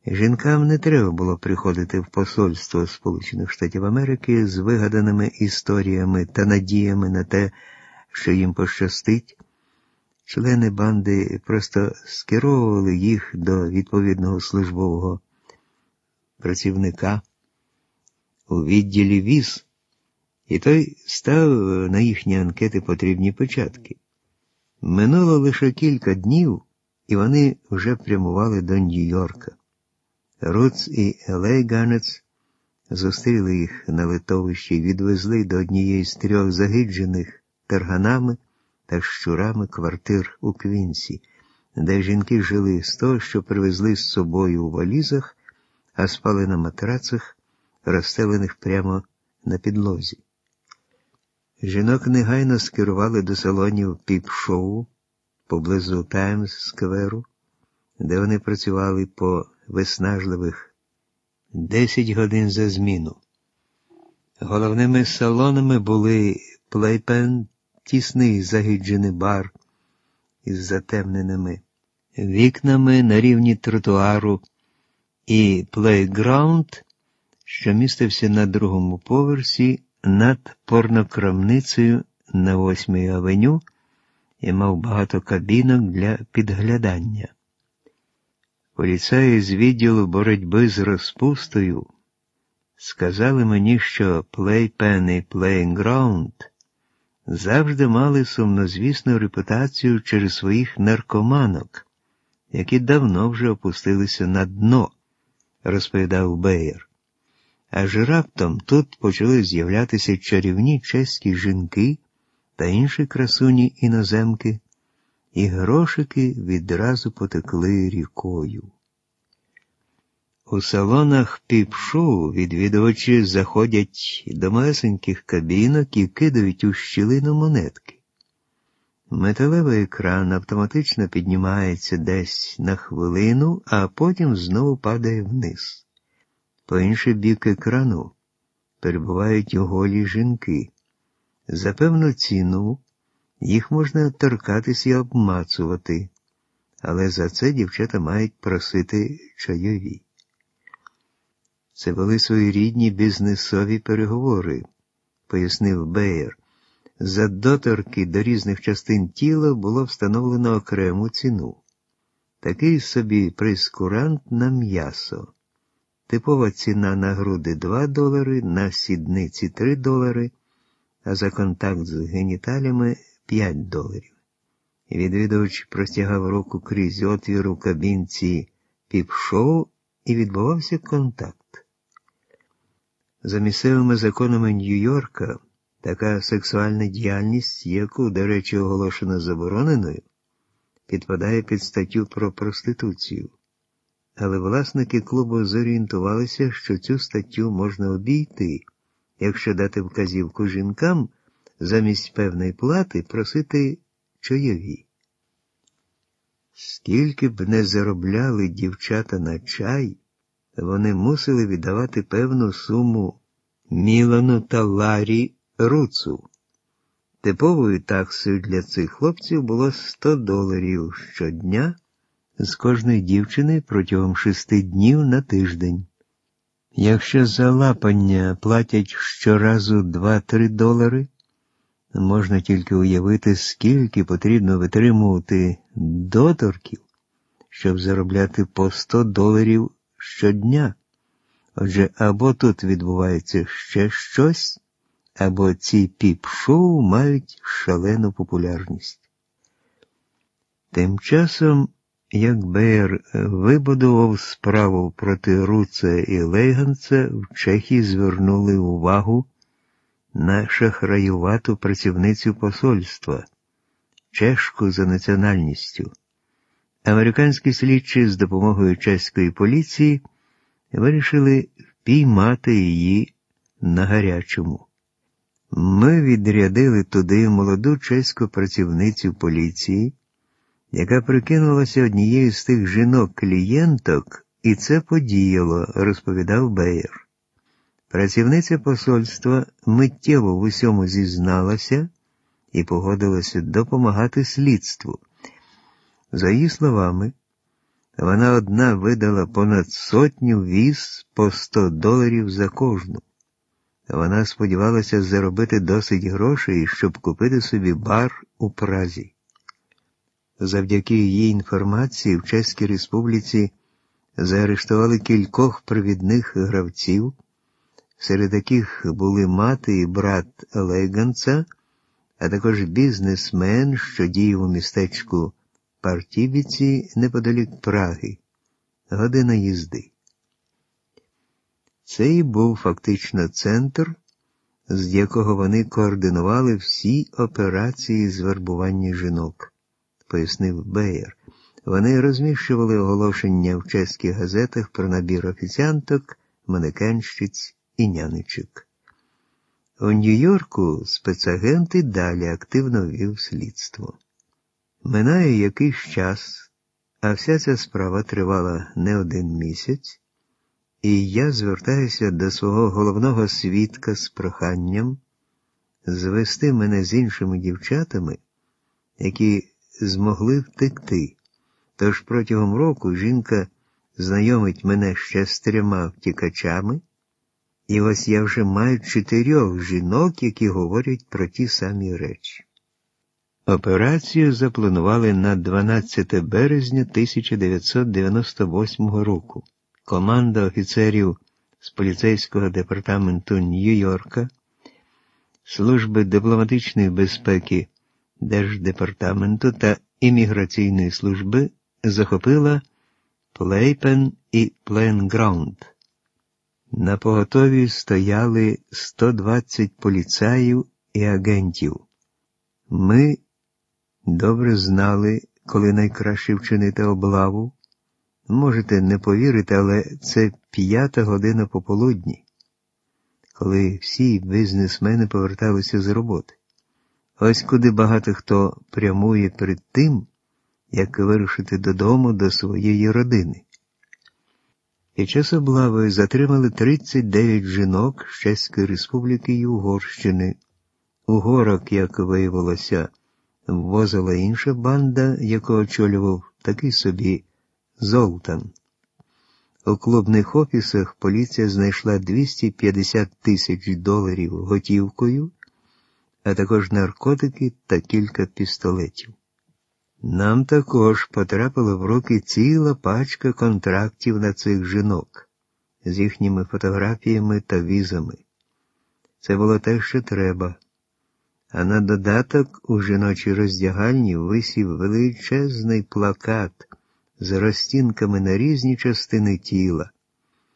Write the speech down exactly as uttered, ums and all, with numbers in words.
Жінкам не треба було приходити в посольство Сполучених Штатів Америки з вигаданими історіями та надіями на те, що їм пощастить. Члени банди просто скеровували їх до відповідного службового працівника у відділі віз, і той став на їхні анкети потрібні печатки. Минуло лише кілька днів, і вони вже прямували до Нью-Йорка. Руц і Елей Ганец зустріли їх на литовищі і відвезли до однієї з трьох загиджених тарганами та щурами квартир у Квінсі, де жінки жили з того, що привезли з собою у валізах, а спали на матрацах, розстелених прямо на підлозі. Жінок негайно скерували до салонів піп-шоу поблизу Таймс-скверу, де вони працювали по виснажливих десять годин за зміну. Головними салонами були Плейпен, тісний загиджений бар із затемненими вікнами на рівні тротуару, і Плейграунд, що містився на другому поверсі над порнокрамницею на восьмій авеню і мав багато кабінок для підглядання. Поліцаї з відділу боротьби з розпустою сказали мені, що Плейпен і Плейграунд завжди мали сумнозвісну репутацію через своїх наркоманок, які давно вже опустилися на дно, розповідав Беєр. Аж раптом тут почали з'являтися чарівні чеські жінки та інші красуні іноземки, і грошики відразу потекли рікою. У салонах піп-шоу відвідувачі заходять до малесеньких кабінок і кидають у щілину монетки. Металевий екран автоматично піднімається десь на хвилину, а потім знову падає вниз. По інший бік екрану перебувають голі жінки. За певну ціну їх можна торкатись і обмацувати, але за це дівчата мають просити чайові. Це були своєрідні бізнесові переговори, пояснив Беєр. За доторки до різних частин тіла було встановлено окрему ціну. Такий собі прейскурант на м'ясо. Типова ціна на груди два долари, на сідниці три долари, а за контакт з геніталіями п'ять доларів. Відвідувач простягав руку крізь отвір у кабінці піп-шоу і відбувався контакт. За місцевими законами Нью-Йорка така сексуальна діяльність, яку, до речі, оголошено забороненою, підпадає під статтю про проституцію. Але власники клубу зорієнтувалися, що цю статтю можна обійти, якщо дати вказівку жінкам замість певної плати просити чайові. Скільки б не заробляли дівчата на чай, вони мусили віддавати певну суму Мілану та Ларі Руцу. Типовою таксою для цих хлопців було сто доларів щодня з кожної дівчини протягом шести днів на тиждень. Якщо за лапання платять щоразу два-три долари, можна тільки уявити, скільки потрібно витримувати доторків, щоб заробляти по сто доларів щодня. Отже, або тут відбувається ще щось, або ці піп-шоу мають шалену популярність. Тим часом, як Беєр вибудував справу проти Руца і Лейганца, в Чехії звернули увагу на шахраювату працівницю посольства, чешку за національністю. Американські слідчі з допомогою чеської поліції вирішили впіймати її на гарячому. Ми відрядили туди молоду чеську працівницю поліції, яка прикинулася однією з тих жінок-клієнток, і це подіяло, розповідав Беєр. Працівниця посольства миттєво в усьому зізналася і погодилася допомагати слідству. За її словами, Вона одна видала понад сотню віз по сто доларів за кожну. Вона сподівалася заробити досить грошей, щоб купити собі бар у Празі. Завдяки її інформації в Чеській Республіці заарештували кількох провідних гравців, серед яких були мати і брат Лейганца, а також бізнесмен, що діяв у містечку Партібіці неподалік Праги. Година їзди. Це і був фактично центр, з якого вони координували всі операції з вербування жінок, пояснив Беєр. Вони розміщували оголошення в чеських газетах про набір офіціанток, манекенщиць і нянечок. У Нью-Йорку спецагент і далі активно вів слідство. Минає якийсь час, а вся ця справа тривала не один місяць, і я звертаюся до свого головного свідка з проханням звести мене з іншими дівчатами, які змогли втекти. Тож протягом року жінка знайомить мене ще з трьома втікачами, і ось я вже маю чотирьох жінок, які говорять про ті самі речі. Операцію запланували на дванадцяте березня тисяча дев'ятсот дев'яносто восьмого року. Команда офіцерів з поліцейського департаменту Нью-Йорка, служби дипломатичної безпеки Держдепартаменту та імміграційної служби захопила Плейпен і Плейнграунд. На поготові стояли сто двадцять поліцаїв і агентів. Ми добре знали, коли найкраще вчинити облаву. Можете не повірити, але це п'ята година пополудні, коли всі бізнесмени поверталися з роботи. Ось куди багато хто прямує перед тим, як вирушити додому до своєї родини. Під час облави затримали тридцять дев'ять жінок з Чеської Республіки і Угорщини. Угорок, як виявилося, ввозила інша банда, яку очолював такий собі Золтан. У клубних офісах поліція знайшла двісті п'ятдесят тисяч доларів готівкою, а також наркотики та кілька пістолетів. Нам також потрапила в руки ціла пачка контрактів на цих жінок з їхніми фотографіями та візами. Це було те, що треба. А на додаток у жіночій роздягальні висів величезний плакат з розтінками на різні частини тіла,